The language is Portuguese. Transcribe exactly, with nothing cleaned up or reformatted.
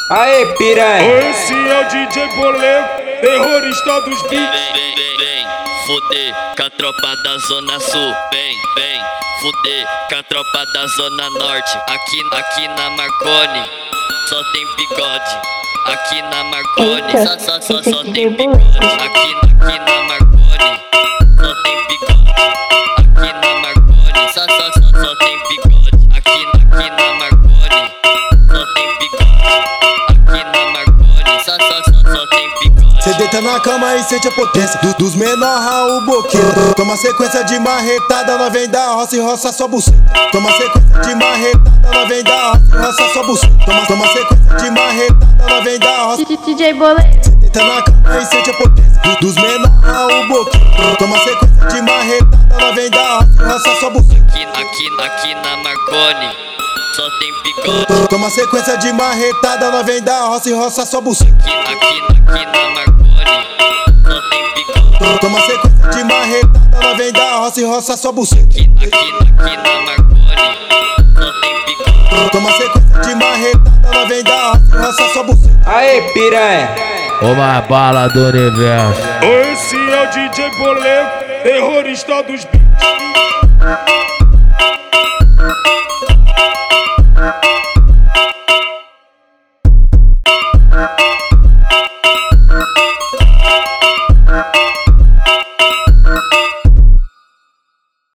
Aê, piranha! Esse é o D J Boleiro, terrorista dos beats. Vem, vem, vem, fuder com a tropa da Zona Sul. Vem, vem, fuder com a tropa da Zona Norte. Aqui, aqui na Marconi, só tem bigode. Aqui na Marconi, só, só, só, só tem bigode. Aqui, aqui na Marconi, só tem bigode. Aqui na Marconi, só, só, só, só tem bigode. Aqui, aqui na Marconi, só tem bigode. Aqui na Marconi, só, só, só, só tem bigode. Cê deita na cama e sente a potência do, dos menor Raul Boqueiro. Toma sequência de marretada, nós vem da roça e roça sua buceta. Toma sequência de marretada, nós vem da roça e roça sua buceta. Toma, toma sequência de marretada, nós vem da roça. D J Boleiro. Cê deita na cama e sente a potência do, dos menor Raul Boqueiro. Toma sequência de marretada, nós vem da roça e roça sua buceta. Aqui, aqui, aqui na Marconi, só tem bigode. Toma sequência de marretada, nós vem da roça e roça sua buceta. Aqui, aqui, aqui na Marconi, só tem bigode. Toma sequência de marretada, nós vem da roça e roça sua buceta. Aqui, aqui, aqui na Marconi, só tem bigode. Toma sequência de marretada, nós vem da roça e roça sua buceta. Aê, piranha! O mais bala do universo. Esse é o D J Boleiro, terrorista dos beats.